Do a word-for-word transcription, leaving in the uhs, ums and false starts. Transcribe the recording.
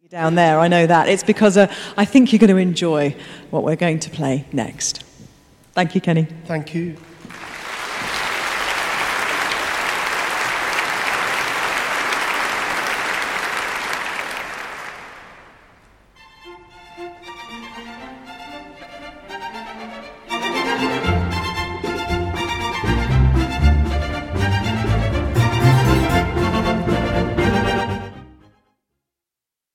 Down there, I know that. It's because uh, I think you're going to enjoy what we're going to play next. Thank you, Kenny. Thank you.